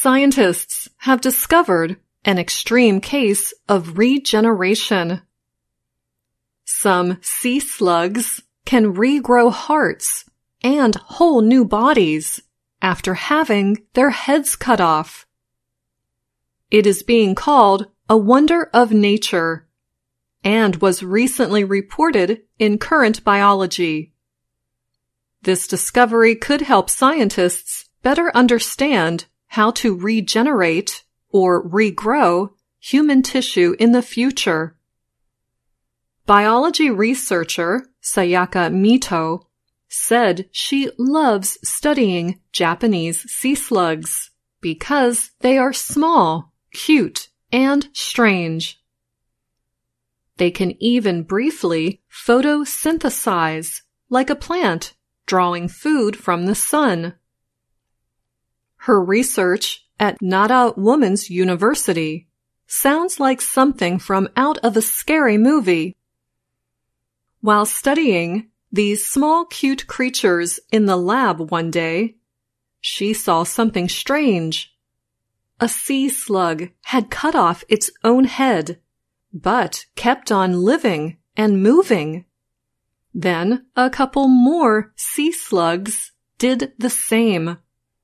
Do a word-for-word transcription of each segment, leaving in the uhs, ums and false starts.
Scientists have discovered an extreme case of regeneration. Some sea slugs can regrow hearts and whole new bodies after having their heads cut off. It is being called a wonder of nature and was recently reported in Current Biology. This discovery could help scientists better understand how to regenerate or regrow human tissue in the future. Biology researcher Sayaka Mito said she loves studying Japanese sea slugs because they are small, cute, and strange. They can even briefly photosynthesize like a plant, drawing food from the sun. Her research at Nara Women's University sounds like something from out of a scary movie. While studying these small cute creatures in the lab one day, she saw something strange. A sea slug had cut off its own head, but kept on living and moving. Then a couple more sea slugs did the same.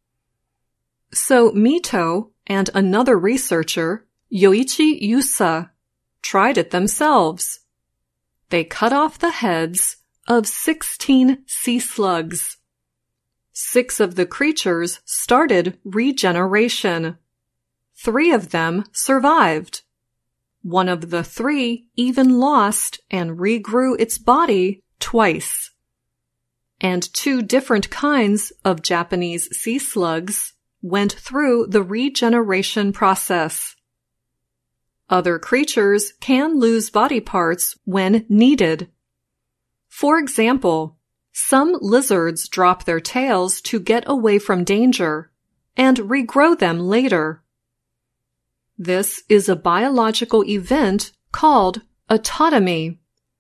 So Mito and another researcher, Yoichi Yusa, tried it themselves. They cut off the heads of sixteen sea slugs. Six of the creatures started regeneration. Three of them survived. One of the three even lost and regrew its body twice. And two different kinds of Japanese sea slugs went through the regeneration process. Other creatures can lose body parts when needed. For example, some lizards drop their tails to get away from danger and regrow them later. This is a biological event called autotomy.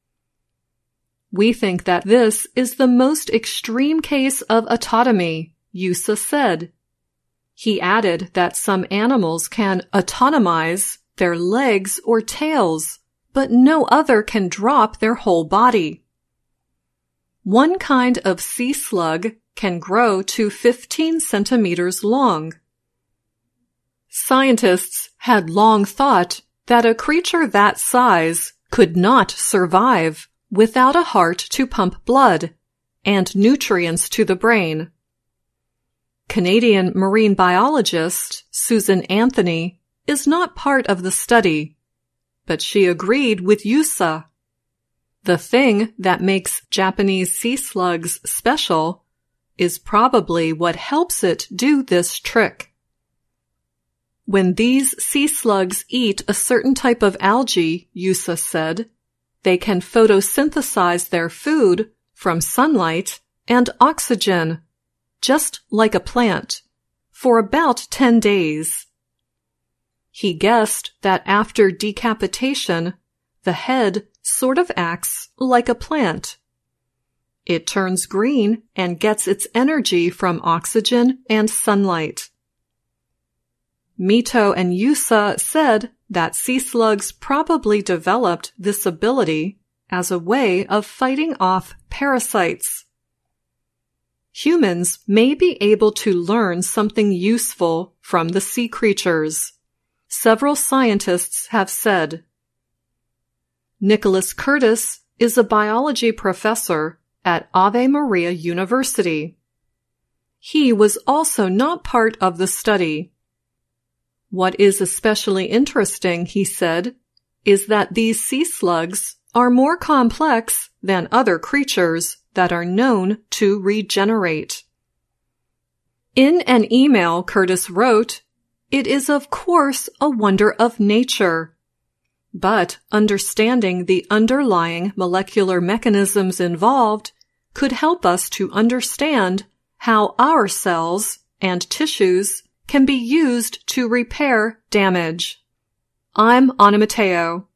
We think that this is the most extreme case of autotomy, Yusa said. He added that some animals can autonomize their legs or tails, but no other can drop their whole body. One kind of sea slug can grow to fifteen centimeters long. Scientists had long thought that a creature that size could not survive without a heart to pump blood and nutrients to the brain. Canadian marine biologist Susan Anthony is not part of the study, but she agreed with Yusa. The thing that makes Japanese sea slugs special is probably what helps it do this trick. When these sea slugs eat a certain type of algae, Yusa said, they can photosynthesize their food from sunlight and oxygen, just like a plant, for about ten days. He guessed that after decapitation, the head sort of acts like a plant. It turns green and gets its energy from oxygen and sunlight. Mito and Yusa said that sea slugs probably developed this ability as a way of fighting off parasites. Humans may be able to learn something useful from the sea creatures, several scientists have said. Nicholas Curtis is a biology professor at Ave Maria University. He was also not part of the study. What is especially interesting, he said, is that these sea slugs are more complex than other creatures that are known to regenerate. In an email Curtis wrote, "It is of course a wonder of nature, but understanding the underlying molecular mechanisms involved could help us to understand how our cells and tissues can be used to repair damage." I'm Anna Matteo.